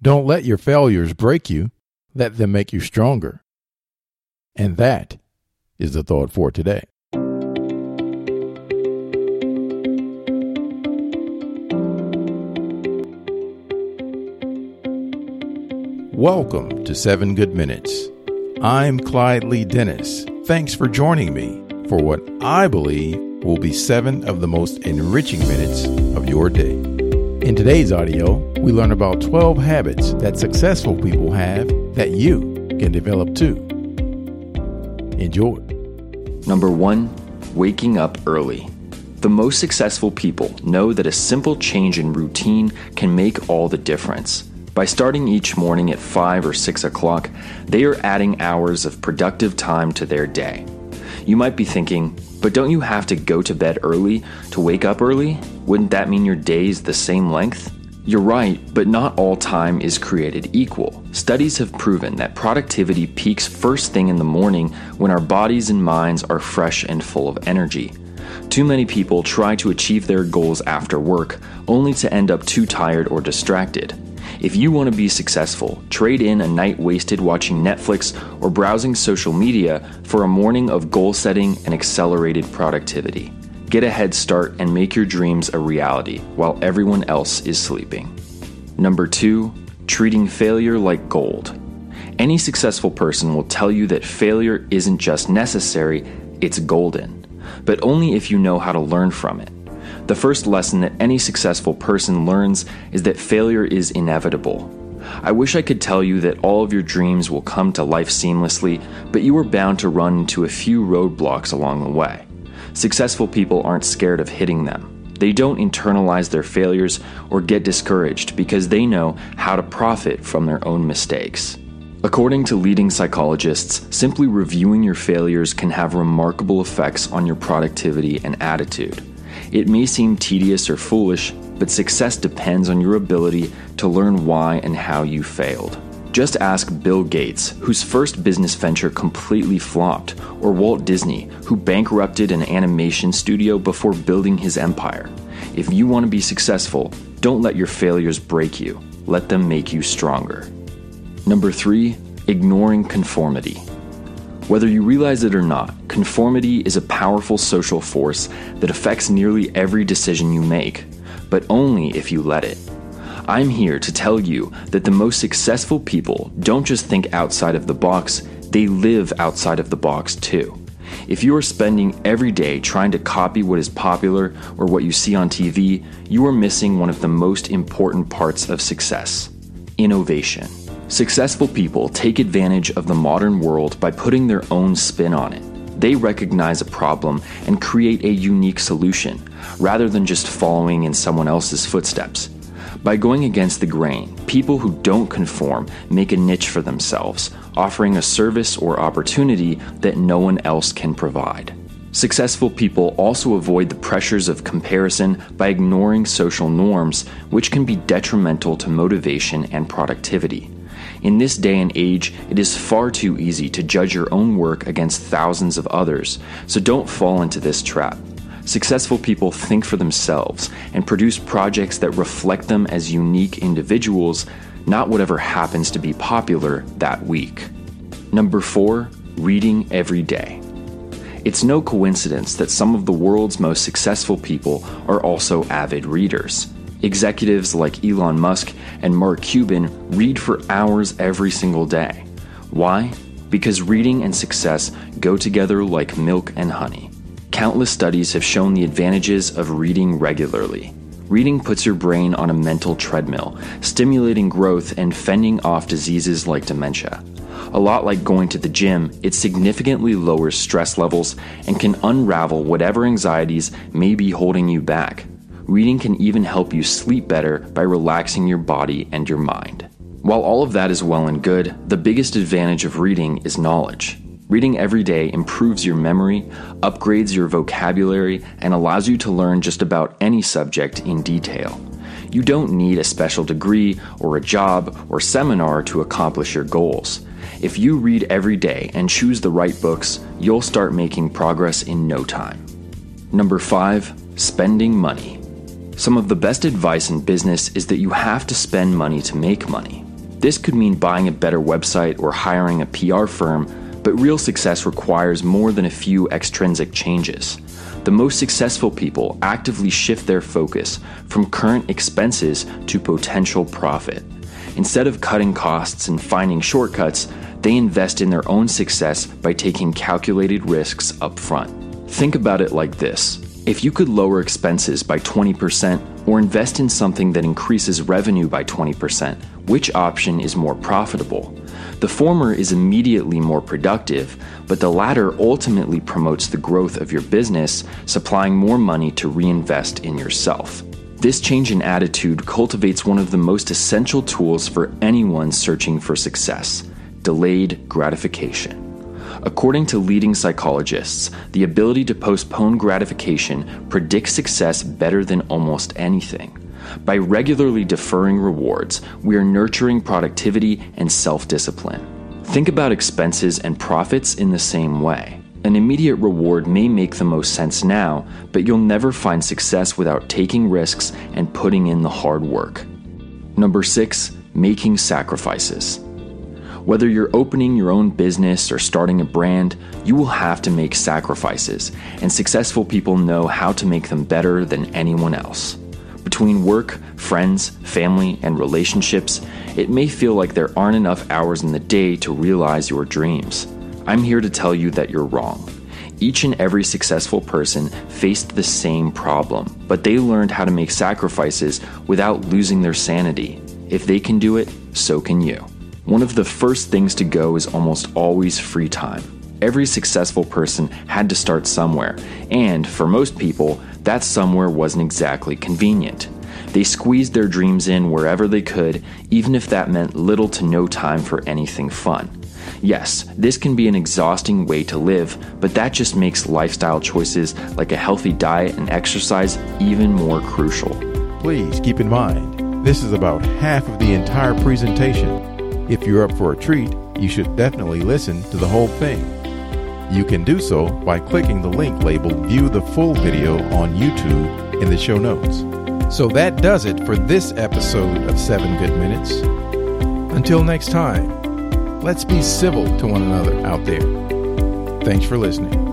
Don't let your failures break you. Let them make you stronger. And that is the thought for today. Welcome to 7 Good Minutes. I'm Clyde Lee Dennis. Thanks for joining me for what I believe will be 7 of the most enriching minutes of your day. In today's audio, we learn about 12 habits that successful people have that you can develop too. Enjoy. Number 1, waking up early. The most successful people know that a simple change in routine can make all the difference. By starting each morning at 5 or 6 o'clock, they are adding hours of productive time to their day. You might be thinking, but don't you have to go to bed early to wake up early? Wouldn't that mean your day is the same length? You're right, but not all time is created equal. Studies have proven that productivity peaks first thing in the morning when our bodies and minds are fresh and full of energy. Too many people try to achieve their goals after work, only to end up too tired or distracted. If you want to be successful, trade in a night wasted watching Netflix or browsing social media for a morning of goal setting and accelerated productivity. Get a head start and make your dreams a reality while everyone else is sleeping. Number 2, treating failure like gold. Any successful person will tell you that failure isn't just necessary, it's golden, but only if you know how to learn from it. The first lesson that any successful person learns is that failure is inevitable. I wish I could tell you that all of your dreams will come to life seamlessly, but you are bound to run into a few roadblocks along the way. Successful people aren't scared of hitting them. They don't internalize their failures or get discouraged because they know how to profit from their own mistakes. According to leading psychologists, simply reviewing your failures can have remarkable effects on your productivity and attitude. It may seem tedious or foolish, but success depends on your ability to learn why and how you failed. Just ask Bill Gates, whose first business venture completely flopped, or Walt Disney, who bankrupted an animation studio before building his empire. If you want to be successful, don't let your failures break you. Let them make you stronger. Number 3, ignoring conformity. Whether you realize it or not, conformity is a powerful social force that affects nearly every decision you make, but only if you let it. I'm here to tell you that the most successful people don't just think outside of the box, they live outside of the box too. If you are spending every day trying to copy what is popular or what you see on TV, you are missing one of the most important parts of success: innovation. Successful people take advantage of the modern world by putting their own spin on it. They recognize a problem and create a unique solution, rather than just following in someone else's footsteps. By going against the grain, people who don't conform make a niche for themselves, offering a service or opportunity that no one else can provide. Successful people also avoid the pressures of comparison by ignoring social norms, which can be detrimental to motivation and productivity. In this day and age, it is far too easy to judge your own work against thousands of others, so don't fall into this trap. Successful people think for themselves and produce projects that reflect them as unique individuals, not whatever happens to be popular that week. Number 4, reading every day. It's no coincidence that some of the world's most successful people are also avid readers. Executives like Elon Musk and Mark Cuban read for hours every single day. Why? Because reading and success go together like milk and honey. Countless studies have shown the advantages of reading regularly. Reading puts your brain on a mental treadmill, stimulating growth and fending off diseases like dementia. A lot like going to the gym, it significantly lowers stress levels and can unravel whatever anxieties may be holding you back. Reading can even help you sleep better by relaxing your body and your mind. While all of that is well and good, the biggest advantage of reading is knowledge. Reading every day improves your memory, upgrades your vocabulary, and allows you to learn just about any subject in detail. You don't need a special degree or a job or seminar to accomplish your goals. If you read every day and choose the right books, you'll start making progress in no time. Number 5, spending money. Some of the best advice in business is that you have to spend money to make money. This could mean buying a better website or hiring a PR firm, but real success requires more than a few extrinsic changes. The most successful people actively shift their focus from current expenses to potential profit. Instead of cutting costs and finding shortcuts, they invest in their own success by taking calculated risks up front. Think about it like this. If you could lower expenses by 20% or invest in something that increases revenue by 20%, which option is more profitable? The former is immediately more productive, but the latter ultimately promotes the growth of your business, supplying more money to reinvest in yourself. This change in attitude cultivates one of the most essential tools for anyone searching for success: delayed gratification. According to leading psychologists, the ability to postpone gratification predicts success better than almost anything. By regularly deferring rewards, we are nurturing productivity and self-discipline. Think about expenses and profits in the same way. An immediate reward may make the most sense now, but you'll never find success without taking risks and putting in the hard work. Number 6, making sacrifices. Whether you're opening your own business or starting a brand, you will have to make sacrifices, and successful people know how to make them better than anyone else. Between work, friends, family, and relationships, it may feel like there aren't enough hours in the day to realize your dreams. I'm here to tell you that you're wrong. Each and every successful person faced the same problem, but they learned how to make sacrifices without losing their sanity. If they can do it, so can you. One of the first things to go is almost always free time. Every successful person had to start somewhere, and for most people, that somewhere wasn't exactly convenient. They squeezed their dreams in wherever they could, even if that meant little to no time for anything fun. Yes, this can be an exhausting way to live, but that just makes lifestyle choices like a healthy diet and exercise even more crucial. Please keep in mind, this is about half of the entire presentation. If you're up for a treat, you should definitely listen to the whole thing. You can do so by clicking the link labeled View the Full Video on YouTube in the show notes. So that does it for this episode of 7 Good Minutes. Until next time, let's be civil to one another out there. Thanks for listening.